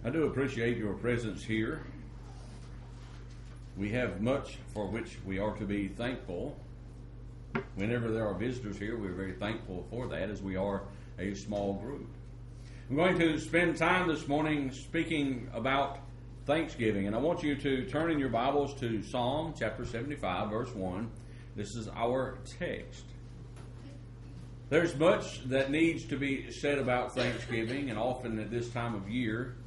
I do appreciate your presence here. We have much for which we are to be thankful. Whenever there are visitors here, we're very thankful for that, as we are a small group. I'm going to spend time this morning speaking about Thanksgiving, and I want you to turn in your Bibles to Psalm chapter 75, verse 1. This is our text. There's much that needs to be said about Thanksgiving, and often at this time of year,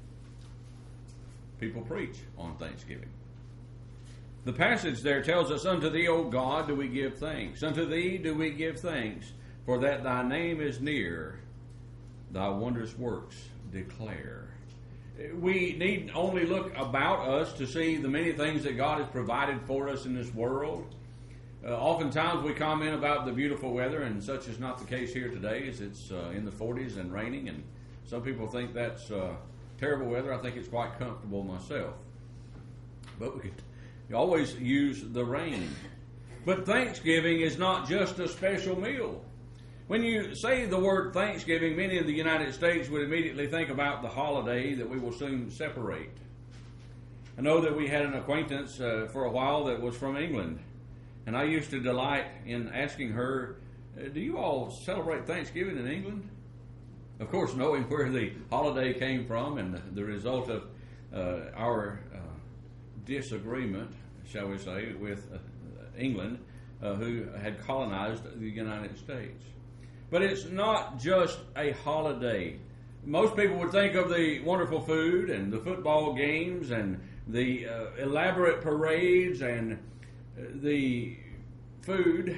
people preach on Thanksgiving. The passage there tells us, "Unto thee, O God, do we give thanks. Unto thee do we give thanks, for that thy name is near, thy wondrous works declare." We need only look about us to see the many things that God has provided for us in this world. Oftentimes we comment about the beautiful weather, and such is not the case here today, as it's in the 40s and raining, and some people think that's terrible weather. I think it's quite comfortable myself. But we could always use the rain. But Thanksgiving is not just a special meal. When you say the word Thanksgiving, many in the United States would immediately think about the holiday that we will soon separate. I know that we had an acquaintance for a while that was from England, and I used to delight in asking her, "Do you all celebrate Thanksgiving in England?" Of course, knowing where the holiday came from and the result of our disagreement, shall we say, with England, who had colonized the United States. But it's not just a holiday. Most people would think of the wonderful food and the football games and the elaborate parades and the food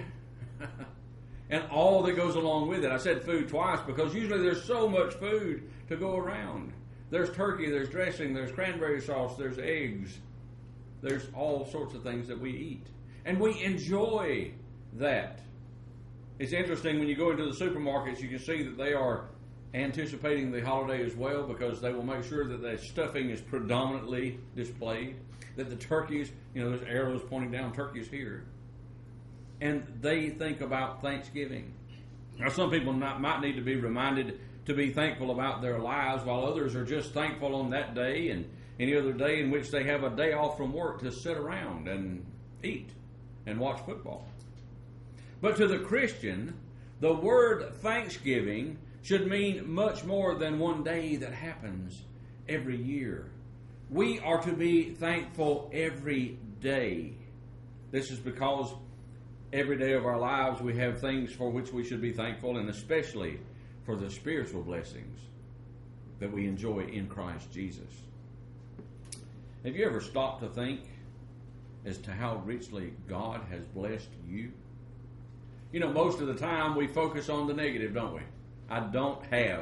and all that goes along with it. I said food twice because usually there's so much food to go around. There's turkey, there's dressing, there's cranberry sauce, there's eggs. There's all sorts of things that we eat. And we enjoy that. It's interesting when you go into the supermarkets, you can see that they are anticipating the holiday as well, because they will make sure that the stuffing is predominantly displayed, that the turkeys, there's arrows pointing down, turkeys here. And they think about Thanksgiving. Now, some people might need to be reminded to be thankful about their lives, while others are just thankful on that day and any other day in which they have a day off from work to sit around and eat and watch football. But to the Christian, the word Thanksgiving should mean much more than one day that happens every year. We are to be thankful every day. This is because every day of our lives we have things for which we should be thankful, and especially for the spiritual blessings that we enjoy in Christ Jesus. Have you ever stopped to think as to how richly God has blessed you? Most of the time we focus on the negative, don't we? I don't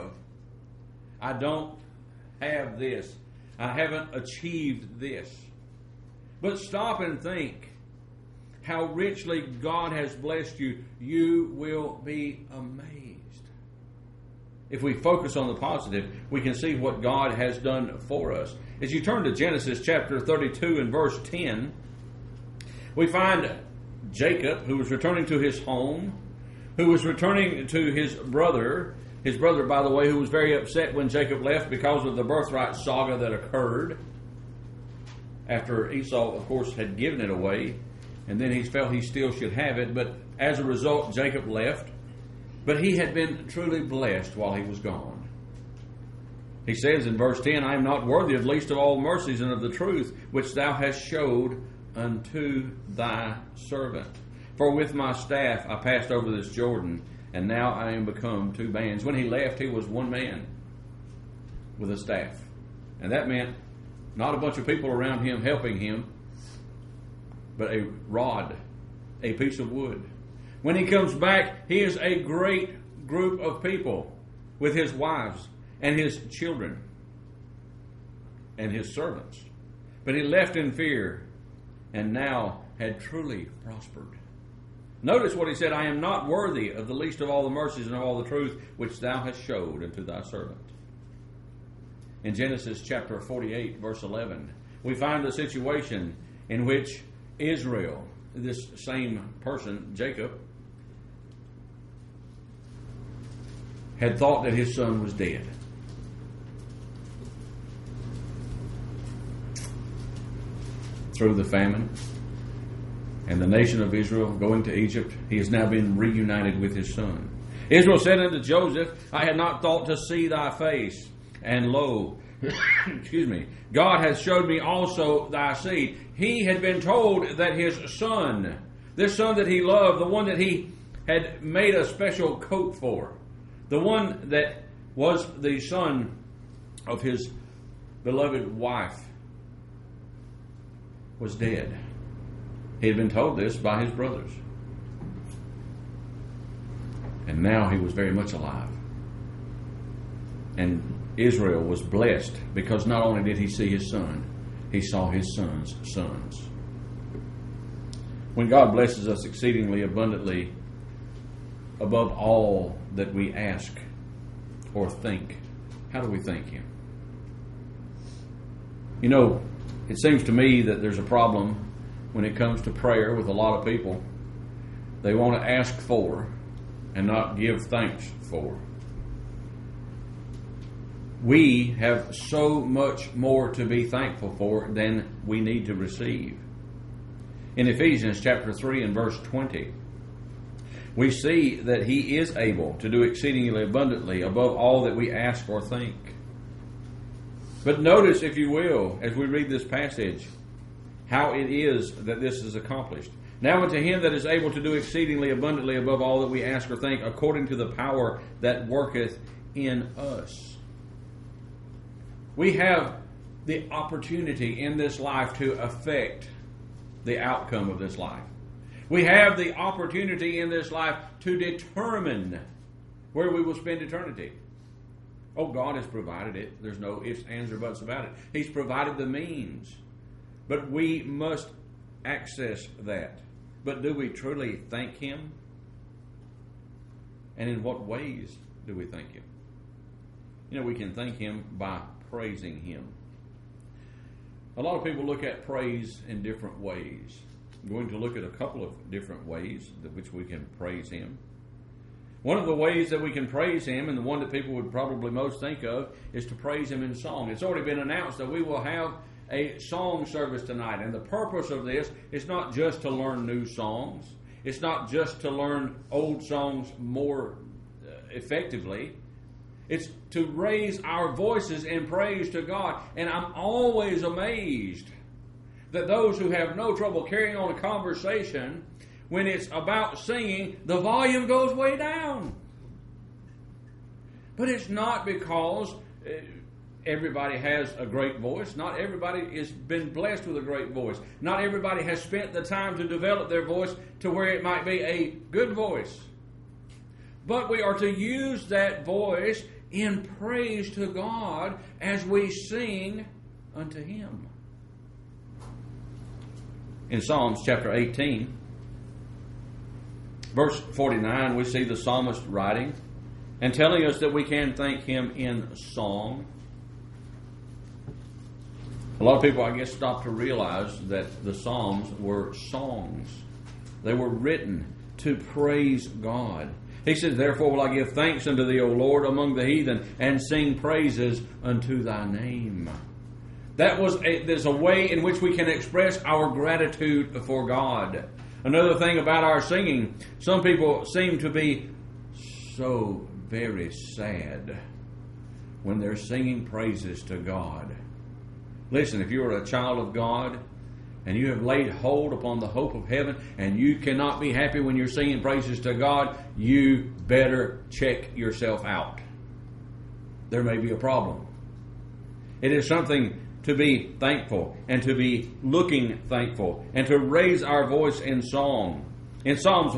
have this. I haven't achieved this. But stop and think how richly God has blessed you. You will be amazed. If we focus on the positive, we can see what God has done for us. As you turn to Genesis chapter 32 and verse 10, we find Jacob, who was returning to his home, who was returning to his brother, by the way, who was very upset when Jacob left because of the birthright saga that occurred after Esau, of course, had given it away, and then he felt he still should have it, but as a result, Jacob left. But he had been truly blessed while he was gone. He says in verse 10, "I am not worthy of least of all mercies and of the truth which thou hast showed unto thy servant. For with my staff I passed over this Jordan, and now I am become two bands." When he left, he was one man with a staff. And that meant not a bunch of people around him helping him, but a rod, a piece of wood. When he comes back, he is a great group of people with his wives and his children and his servants. But he left in fear and now had truly prospered. Notice what he said, "I am not worthy of the least of all the mercies and of all the truth which thou hast showed unto thy servant." In Genesis chapter 48, verse 11, we find a situation in which Israel, this same person, Jacob, had thought that his son was dead. through the famine and the nation of Israel going to Egypt, he has now been reunited with his son. Israel said unto Joseph, I had not thought to see thy face, and lo, excuse me, God hath showed me also thy seed. He had been told that his son, this son that he loved, the one that he had made a special coat for, the one that was the son of his beloved wife, was dead. He had been told this by his brothers. And now he was very much alive. And Israel was blessed because not only did he see his son, he saw his son's sons. When God blesses us exceedingly abundantly above all that we ask or think, how do we thank him? You know, it seems to me that there's a problem when it comes to prayer with a lot of people. They want to ask for and not give thanks for. We have so much more to be thankful for than we need to receive. In Ephesians chapter 3 and verse 20, we see that he is able to do exceedingly abundantly above all that we ask or think. But notice, if you will, as we read this passage, how it is that this is accomplished. Now unto him that is able to do exceedingly abundantly above all that we ask or think, according to the power that worketh in us. We have the opportunity in this life to affect the outcome of this life. We have the opportunity in this life to determine where we will spend eternity. Oh, God has provided it. There's no ifs, ands, or buts about it. He's provided the means. But we must access that. But do we truly thank him? And in what ways do we thank him? You know, we can thank him by praising him. A lot of people look at praise in different ways. I'm going to look at a couple of different ways in which we can praise him. One of the ways that we can praise him, and the one that people would probably most think of, is to praise him in song. It's already been announced that we will have a song service tonight. And the purpose of this is not just to learn new songs. It's not just to learn old songs more effectively. It's to raise our voices in praise to God. And I'm always amazed that those who have no trouble carrying on a conversation, when it's about singing, the volume goes way down. But it's not because everybody has a great voice. Not everybody has been blessed with a great voice. Not everybody has spent the time to develop their voice to where it might be a good voice. But we are to use that voice in praise to God as we sing unto him. In Psalms chapter 18, verse 49, we see the psalmist writing and telling us that we can thank him in song. A lot of people, I guess, stop to realize that the Psalms were songs. They were written to praise God. He says, therefore will I give thanks unto thee, O Lord, among the heathen, and sing praises unto thy name. There's a way in which we can express our gratitude for God. Another thing about our singing, some people seem to be so very sad when they're singing praises to God. Listen, if you are a child of God and you have laid hold upon the hope of heaven and you cannot be happy when you're singing praises to God, you better check yourself out. There may be a problem. It is something to be thankful and to be looking thankful and to raise our voice in song. In Psalms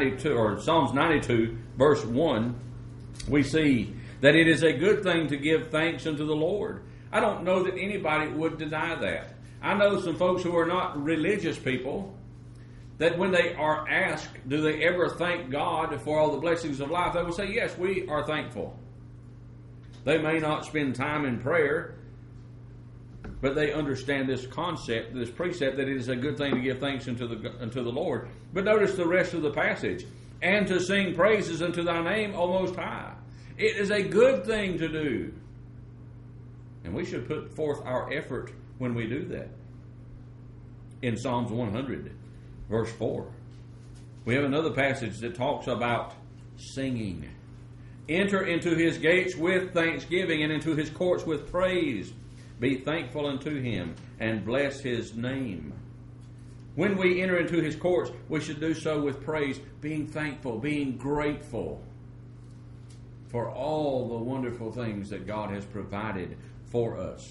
92 verse 1, we see that it is a good thing to give thanks unto the Lord. I don't know that anybody would deny that. I know some folks who are not religious people that when they are asked, do they ever thank God for all the blessings of life, they will say, yes, we are thankful. They may not spend time in prayer, but they understand this concept, this precept, that it is a good thing to give thanks unto the Lord. But notice the rest of the passage. And to sing praises unto thy name, O Most High. It is a good thing to do. And we should put forth our effort when we do that. in Psalms 100, verse 4. We have another passage that talks about singing. Enter into his gates with thanksgiving and into his courts with praise. Be thankful unto him and bless his name. When we enter into his courts, we should do so with praise, being thankful, being grateful for all the wonderful things that God has provided for us.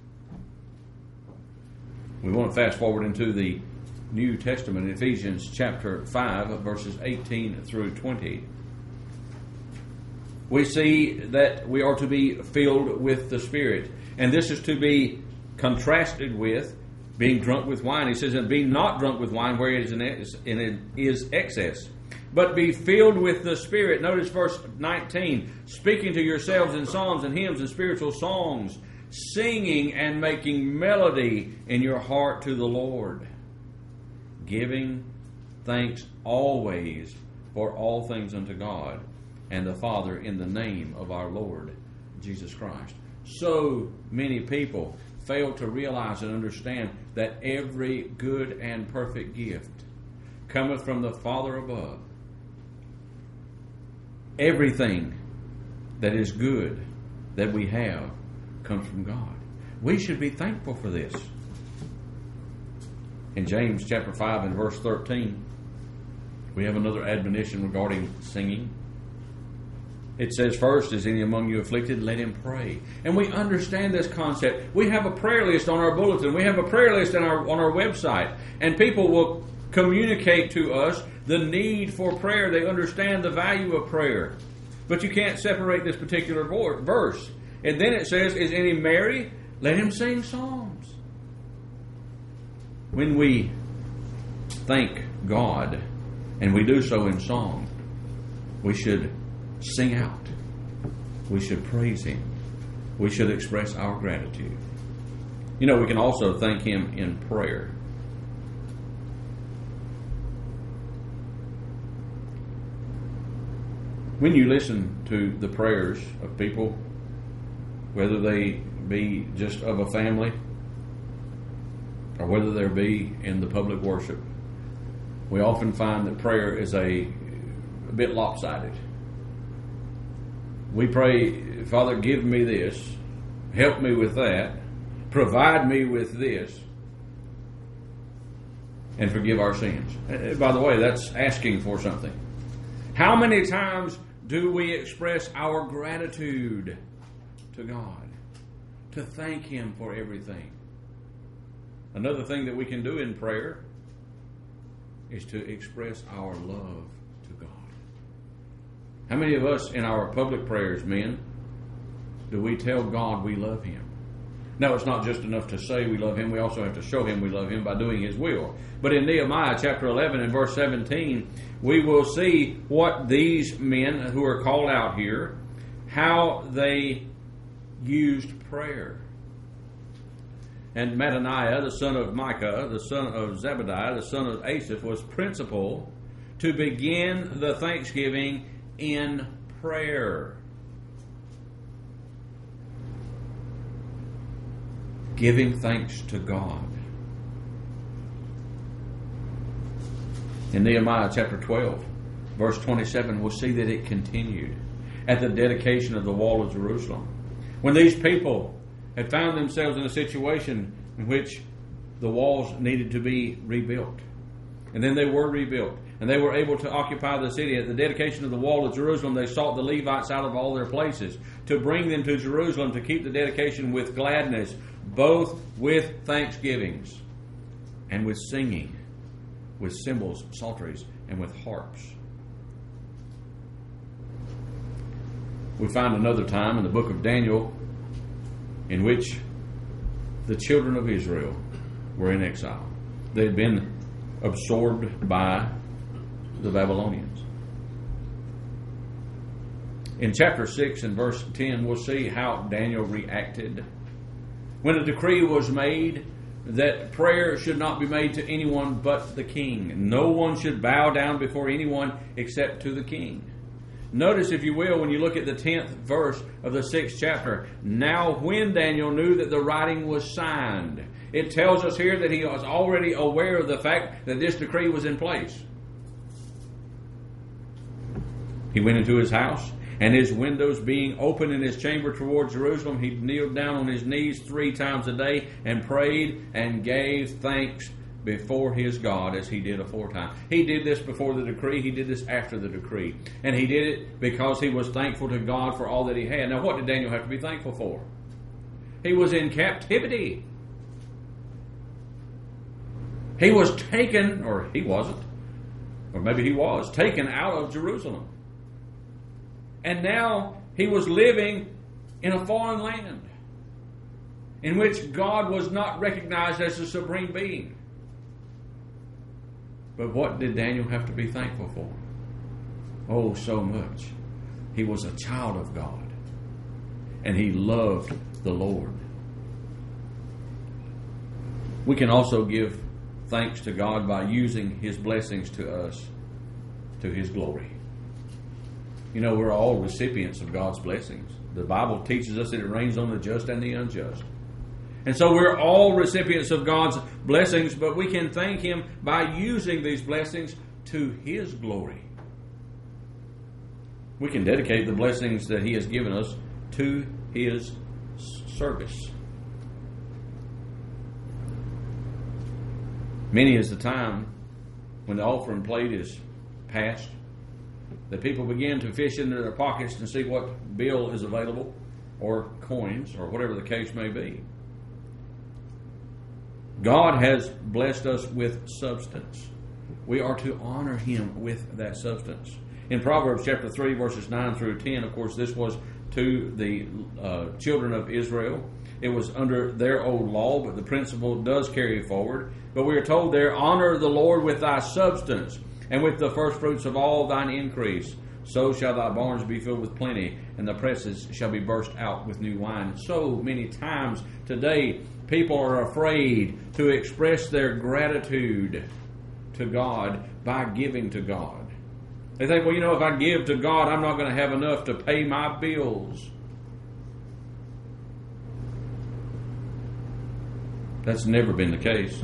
We want to fast forward into the New Testament, Ephesians chapter 5, verses 18 through 20. We see that we are to be filled with the Spirit. And this is to be contrasted with being drunk with wine. He says, and be not drunk with wine where it is excess, but be filled with the Spirit. Notice verse 19, speaking to yourselves in psalms and hymns and spiritual songs, singing and making melody in your heart to the Lord, giving thanks always for all things unto God and the Father in the name of our Lord Jesus Christ. So many people fail to realize and understand that every good and perfect gift cometh from the Father above. Everything that is good that we have comes from God. We should be thankful for this. In James chapter 5 and verse 13, we have another admonition regarding singing. It says, first, is any among you afflicted? Let him pray. And we understand this concept. We have a prayer list on our bulletin. We have a prayer list on our website. And people will communicate to us the need for prayer. They understand the value of prayer. But you can't separate this particular verse. And then it says, is any merry? Let him sing psalms. When we thank God, and we do so in song, we should sing out. We should praise him. We should express our gratitude. You know, we can also thank him in prayer. When you listen to the prayers of people, whether they be just of a family or whether they be in the public worship, we often find that prayer is a bit lopsided. We pray, Father, give me this, help me with that, provide me with this, and forgive our sins. By the way, that's asking for something. How many times do we express our gratitude to God, to thank him for everything? Another thing that we can do in prayer is to express our love to God. How many of us in our public prayers, men, do we tell God we love him? Now, it's not just enough to say we love him. We also have to show him we love him by doing his will. But in Nehemiah chapter 11 and verse 17, we will see what these men who are called out here, how they used prayer. And Mattaniah, the son of Micah, the son of Zebediah, the son of Asaph, was principal to begin the thanksgiving in prayer. Giving thanks to God. In Nehemiah chapter 12, verse 27, we'll see that it continued at the dedication of the wall of Jerusalem. When these people had found themselves in a situation in which the walls needed to be rebuilt. And then they were rebuilt. And they were able to occupy the city. At the dedication of the wall of Jerusalem, they sought the Levites out of all their places to bring them to Jerusalem to keep the dedication with gladness, both with thanksgivings and with singing, with cymbals, psalteries, and with harps. We find another time in the book of Daniel in which the children of Israel were in exile. They had been absorbed by the Babylonians. In chapter 6 and verse 10, we'll see how Daniel reacted. When a decree was made that prayer should not be made to anyone but the king. No one should bow down before anyone except to the king. Notice, if you will, when you look at the 10th verse of the 6th chapter, now when Daniel knew that the writing was signed, it tells us here that he was already aware of the fact that this decree was in place. He went into his house, and his windows being open in his chamber towards Jerusalem, he kneeled down on his knees 3 times a day and prayed and gave thanks before his God as he did aforetime. He did this before the decree. He did this after the decree. And he did it because he was thankful to God for all that he had. Now, what did Daniel have to be thankful for? He was in captivity. He was taken, or he wasn't, or maybe he was, taken out of Jerusalem. And now he was living in a foreign land in which God was not recognized as the supreme being. But what did Daniel have to be thankful for? Oh, so much. He was a child of God, and he loved the Lord. We can also give thanks to God by using his blessings to us, to his glory. You know, we're all recipients of God's blessings. The Bible teaches us that it rains on the just and the unjust. And so we're all recipients of God's blessings, but we can thank him by using these blessings to his glory. We can dedicate the blessings that he has given us to his service. Many is the time when the offering plate is passed that people begin to fish into their pockets and see what bill is available, or coins, or whatever the case may be. God has blessed us with substance. We are to honor him with that substance. In Proverbs chapter 3, verses 9 through 10, of course, this was to the children of Israel. It was under their old law, but the principle does carry forward. But we are told there, honor the Lord with thy substance, and with the first fruits of all thine increase. So shall thy barns be filled with plenty, and the presses shall be burst out with new wine. So many times today, people are afraid to express their gratitude to God by giving to God. They think, well, you know, if I give to God, I'm not going to have enough to pay my bills. That's never been the case.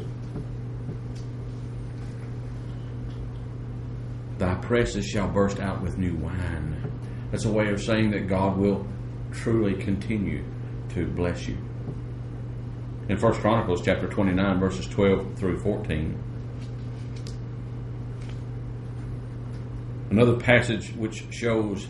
Thy presses shall burst out with new wine. That's a way of saying that God will truly continue to bless you. In 1 Chronicles chapter 29, verses 12 through 14, another passage which shows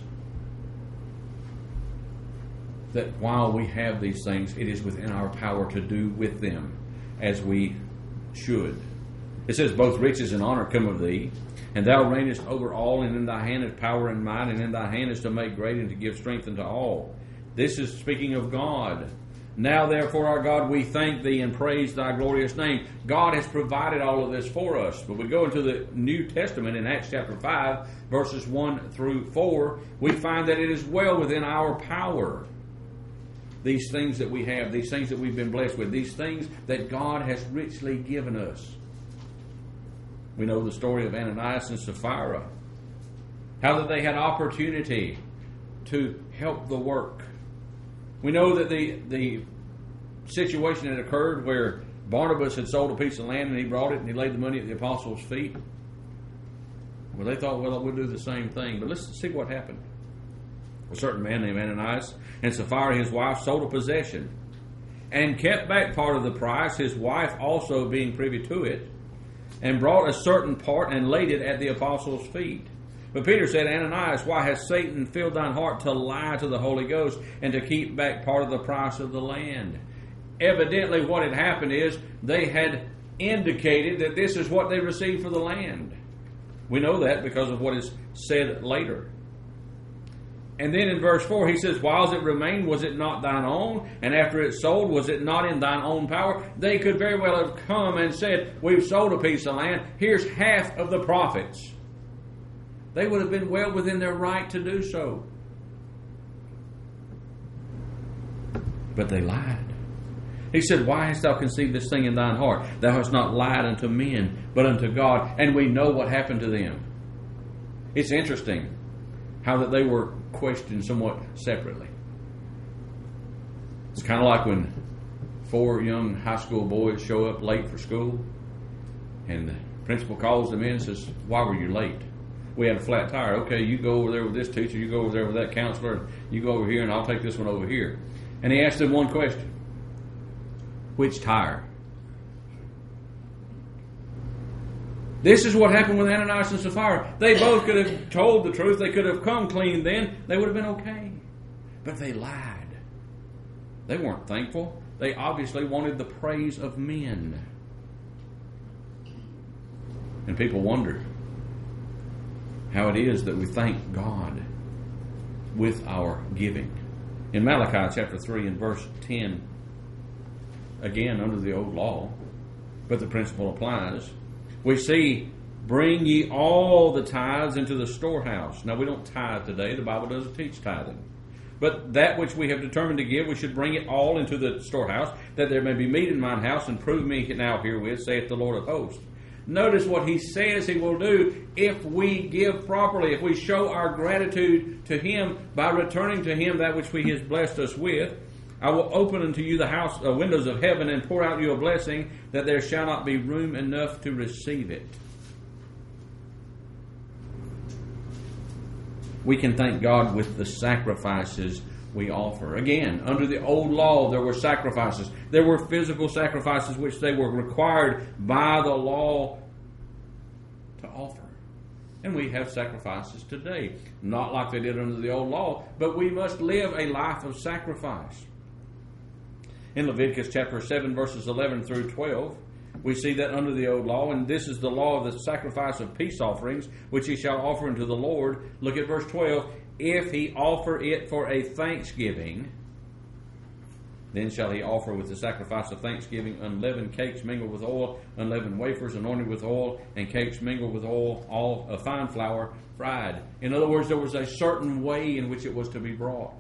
that while we have these things, it is within our power to do with them as we should. It says, both riches and honor come of thee, and thou reignest over all, and in thy hand is power and might, and in thy hand is to make great and to give strength unto all. This is speaking of God. Now therefore, our God, we thank thee and praise thy glorious name. God has provided all of this for us. But we go into the New Testament in Acts chapter 5, verses 1 through 4, we find that it is well within our power. These things that we have, these things that we've been blessed with, these things that God has richly given us. We know the story of Ananias and Sapphira. How that they had opportunity to help the work. We know that the situation had occurred where Barnabas had sold a piece of land and he brought it and he laid the money at the apostles' feet. Well, they thought, well, we'll do the same thing. But let's see what happened. A certain man named Ananias and Sapphira, his wife, sold a possession and kept back part of the price, his wife also being privy to it, and brought a certain part and laid it at the apostles' feet. But Peter said, Ananias, why has Satan filled thine heart to lie to the Holy Ghost and to keep back part of the price of the land? Evidently what had happened is they had indicated that this is what they received for the land. We know that because of what is said later. And then in verse 4 he says, whiles it remained, was it not thine own? And after it sold, was it not in thine own power? They could very well have come and said, we've sold a piece of land, here's half of the profits. They would have been well within their right to do so. But they lied. He said, why hast thou conceived this thing in thine heart? Thou hast not lied unto men, but unto God. And we know what happened to them. It's interesting. how that they were questioned somewhat separately. It's kind of like when 4 young high school boys show up late for school, and the principal calls them in and says, "Why were you late?" "We had a flat tire." "Okay, you go over there with this teacher, you go over there with that counselor, and you go over here, and I'll take this one over here." And he asked them one question: "Which tire?" This is what happened with Ananias and Sapphira. They both could have told the truth. They could have come clean then. They would have been okay. But they lied. They weren't thankful. They obviously wanted the praise of men. And people wonder how it is that we thank God with our giving. In Malachi chapter 3 and verse 10, again under the old law, but the principle applies, we see, "Bring ye all the tithes into the storehouse." Now, we don't tithe today. The Bible doesn't teach tithing. But that which we have determined to give, we should bring it all into the storehouse, that there may be meat in mine house, and prove me now herewith, saith the Lord of hosts. Notice what he says he will do if we give properly, if we show our gratitude to him by returning to him that which he has blessed us with. "I will open unto you the windows of heaven, and pour out you a blessing, that there shall not be room enough to receive it." We can thank God with the sacrifices we offer. Again, under the old law, there were sacrifices. There were physical sacrifices which they were required by the law to offer. And we have sacrifices today. Not like they did under the old law, but we must live a life of sacrifice. In Leviticus chapter 7, verses 11 through 12, we see that under the old law, and this is the law of the sacrifice of peace offerings, which he shall offer unto the Lord. Look at verse 12. "If he offer it for a thanksgiving, then shall he offer with the sacrifice of thanksgiving unleavened cakes mingled with oil, unleavened wafers anointed with oil, and cakes mingled with oil, all of fine flour, fried." In other words, there was a certain way in which it was to be brought.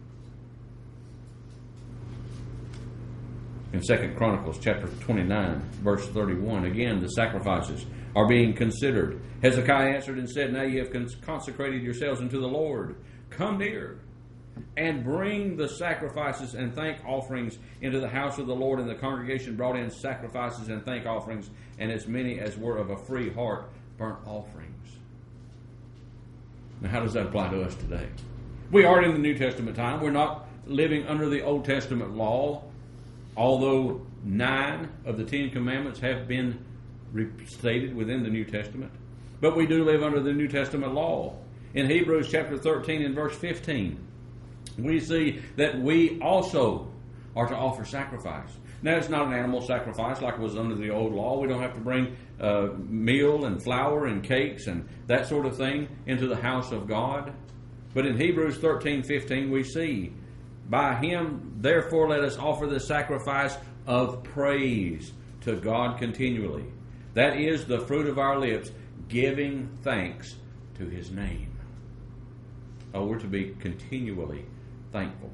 In 2 Chronicles chapter 29, verse 31, again, the sacrifices are being considered. "Hezekiah answered and said, Now ye have consecrated yourselves unto the Lord. Come near and bring the sacrifices and thank offerings into the house of the Lord." And the congregation brought in sacrifices and thank offerings, and as many as were of a free heart, burnt offerings. Now, how does that apply to us today? We are in the New Testament time. We're not living under the Old Testament law, although 9 of the 10 commandments have been restated within the New Testament. But we do live under the New Testament law. In Hebrews chapter 13 and verse 15, we see that we also are to offer sacrifice. Now, it's not an animal sacrifice like it was under the old law. We don't have to bring meal and flour and cakes and that sort of thing into the house of God. But in Hebrews 13:15, we see, "By him, therefore, let us offer the sacrifice of praise to God continually. That is the fruit of our lips, giving thanks to his name." Oh, we're to be continually thankful.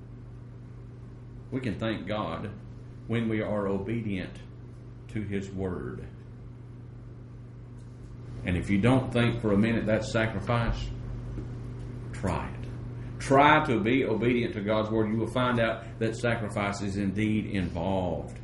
We can thank God when we are obedient to his word. And if you don't think for a minute that's sacrifice, try it. Try to be obedient to God's word. You will find out that sacrifice is indeed involved.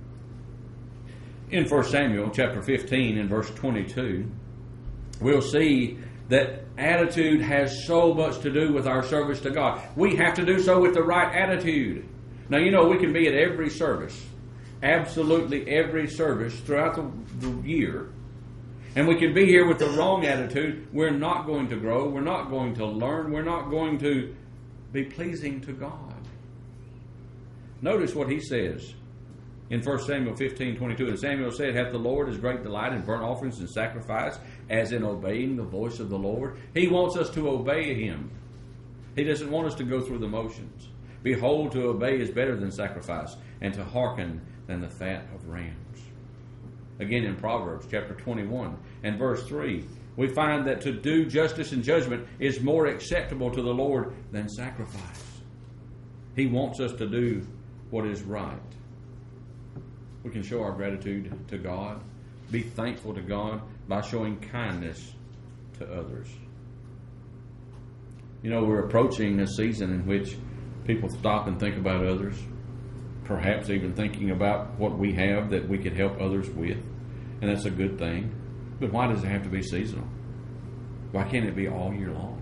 In 1 Samuel chapter 15 and verse 22, we'll see that attitude has so much to do with our service to God. We have to do so with the right attitude. Now, you know, we can be at every service, absolutely every service throughout the year, and we can be here with the wrong attitude. We're not going to grow. We're not going to learn. We're not going to be pleasing to God. Notice what he says in 1 Samuel 15:22. "And Samuel said, Hath the Lord his great delight in burnt offerings and sacrifice, as in obeying the voice of the Lord?" He wants us to obey him. He doesn't want us to go through the motions. "Behold, to obey is better than sacrifice, and to hearken than the fat of rams." Again in Proverbs chapter 21 and verse 3, we find that to do justice and judgment is more acceptable to the Lord than sacrifice. He wants us to do what is right. We can show our gratitude to God, be thankful to God by showing kindness to others. You know, we're approaching a season in which people stop and think about others, perhaps even thinking about what we have that we could help others with, and that's a good thing. But why does it have to be seasonal? Why can't it be all year long?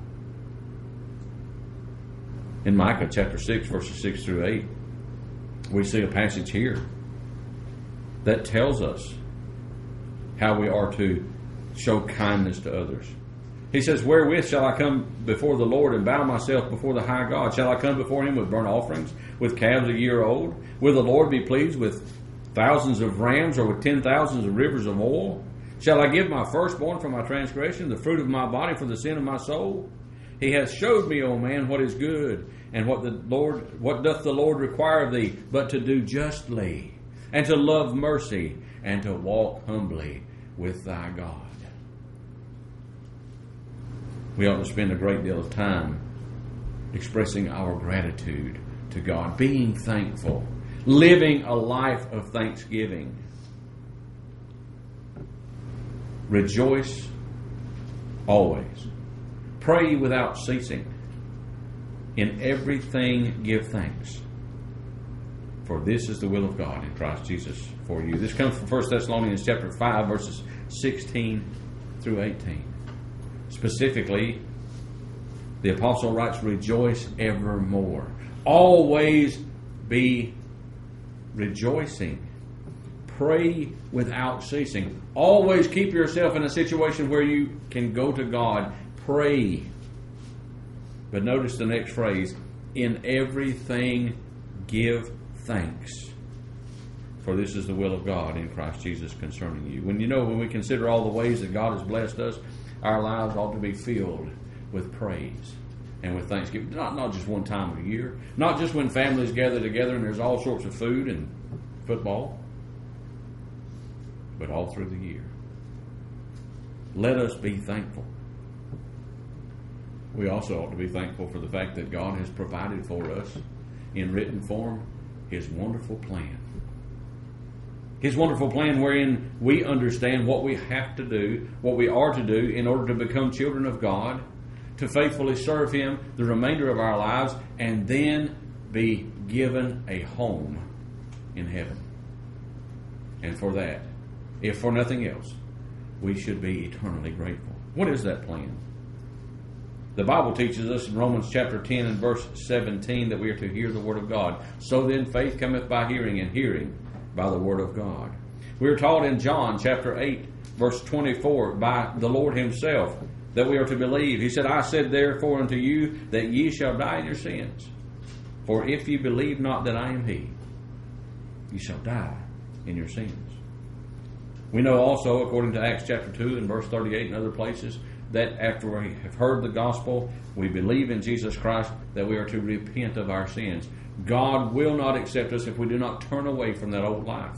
In Micah chapter 6, verses 6 through 8, we see a passage here that tells us how we are to show kindness to others. He says, "Wherewith shall I come before the Lord and bow myself before the high God? Shall I come before him with burnt offerings, with calves a year old? Will the Lord be pleased with thousands of rams, or with 10,000s of rivers of oil? Shall I give my firstborn for my transgression, the fruit of my body for the sin of my soul? He hath showed me, O man, what is good, and what doth the Lord require of thee, but to do justly, and to love mercy, and to walk humbly with thy God." We ought to spend a great deal of time expressing our gratitude to God, being thankful, living a life of thanksgiving. Rejoice always. Pray without ceasing. In everything give thanks, for this is the will of God in Christ Jesus for you. This comes from 1 Thessalonians chapter 5, verses 16 through 18. Specifically, the apostle writes, "Rejoice evermore." Always be rejoicing. Pray without ceasing. Always keep yourself in a situation where you can go to God. Pray. But notice the next phrase, "In everything give thanks, for this is the will of God in Christ Jesus concerning you." When we consider all the ways that God has blessed us, our lives ought to be filled with praise and with thanksgiving. Not just one time of the year. Not just when families gather together and there's all sorts of food and football. But all through the year. Let us be thankful. We also ought to be thankful for the fact that God has provided for us in written form His wonderful plan. His wonderful plan wherein we understand what we have to do, what we are to do in order to become children of God, to faithfully serve Him the remainder of our lives, and then be given a home in heaven. And for that, if for nothing else, we should be eternally grateful. What is that plan? The Bible teaches us in Romans chapter 10 and verse 17 that we are to hear the Word of God. "So then faith cometh by hearing, and hearing by the Word of God." We are taught in John chapter 8 verse 24 by the Lord Himself that we are to believe. He said, "I said therefore unto you that ye shall die in your sins. For if ye believe not that I am He, ye shall die in your sins." We know also, according to Acts chapter 2 and verse 38 and other places, that after we have heard the gospel, we believe in Jesus Christ, that we are to repent of our sins. God will not accept us if we do not turn away from that old life.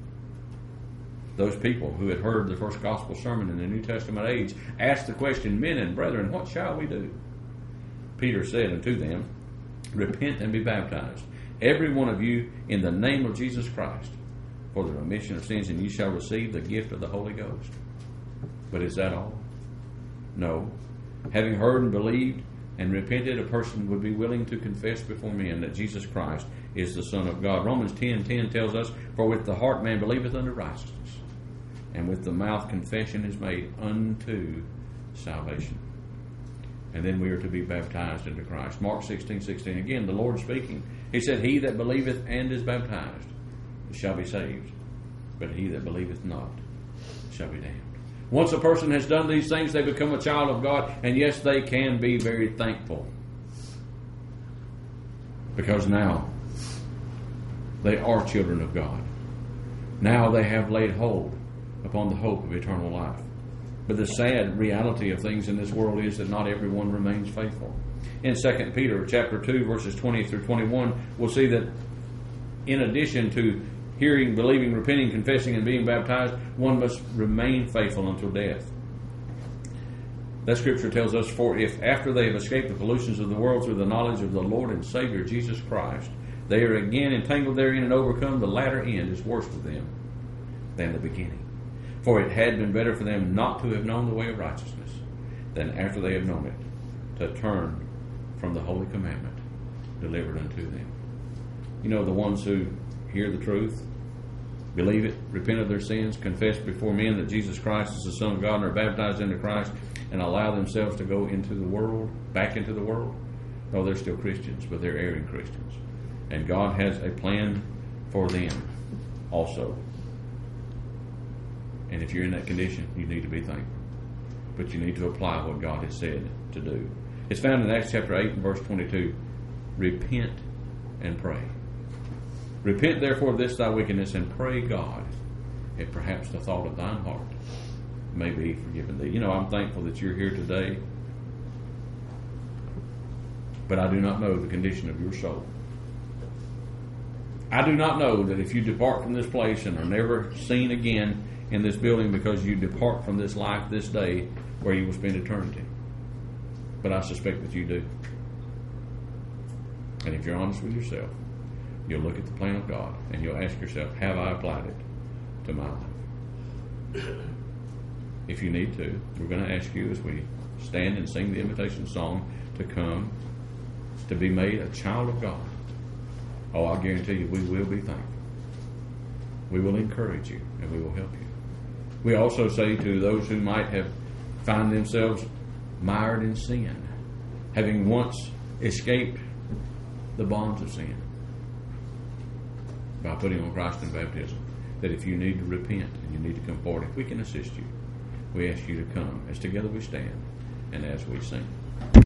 Those people who had heard the first gospel sermon in the New Testament age asked the question, "Men and brethren, what shall we do?" Peter said unto them, "Repent and be baptized, every one of you, in the name of Jesus Christ, for the remission of sins, and ye shall receive the gift of the Holy Ghost." But is that all? No. Having heard and believed and repented, a person would be willing to confess before men that Jesus Christ is the Son of God. Romans 10:10 tells us, "For with the heart man believeth unto righteousness, and with the mouth confession is made unto salvation." And then we are to be baptized into Christ. Mark 16:16. Again, the Lord speaking. He said, "He that believeth and is baptized shall be saved, but he that believeth not shall be damned." Once a person has done these things, they become a child of God, and yes, they can be very thankful. Because now they are children of God. Now they have laid hold upon the hope of eternal life. But the sad reality of things in this world is that not everyone remains faithful. In 2 Peter chapter 2, verses 20 through 21, we'll see that in addition to hearing, believing, repenting, confessing, and being baptized, one must remain faithful until death. That scripture tells us, "For if after they have escaped the pollutions of the world through the knowledge of the Lord and Savior Jesus Christ, they are again entangled therein and overcome, the latter end is worse for them than the beginning. For it had been better for them not to have known the way of righteousness than after they have known it, to turn from the holy commandment delivered unto them. You know, the ones who hear the truth, believe it, repent of their sins, confess before men that Jesus Christ is the Son of God, and are baptized into Christ, and allow themselves to go into the world, back into the world. No, they're still Christians, but they're erring Christians. And God has a plan for them also. And if you're in that condition, you need to be thankful. But you need to apply what God has said to do. It's found in Acts chapter 8 and verse 22. Repent and pray. Repent therefore of this thy wickedness, and pray God, if perhaps the thought of thine heart may be forgiven thee. You know, I'm thankful that you're here today, but I do not know the condition of your soul. I do not know that if you depart from this place and are never seen again in this building, because you depart from this life this day, where you will spend eternity. But I suspect that you do. And if you're honest with yourself, you'll look at the plan of God and you'll ask yourself, have I applied it to my life? If you need to, we're going to ask you as we stand and sing the invitation song to come to be made a child of God. Oh, I'll guarantee you we will be thankful. We will encourage you and we will help you. We also say to those who might have found themselves mired in sin, having once escaped the bonds of sin by putting on Christ in baptism, that if you need to repent and you need to come forward, if we can assist you, we ask you to come as together we stand and as we sing.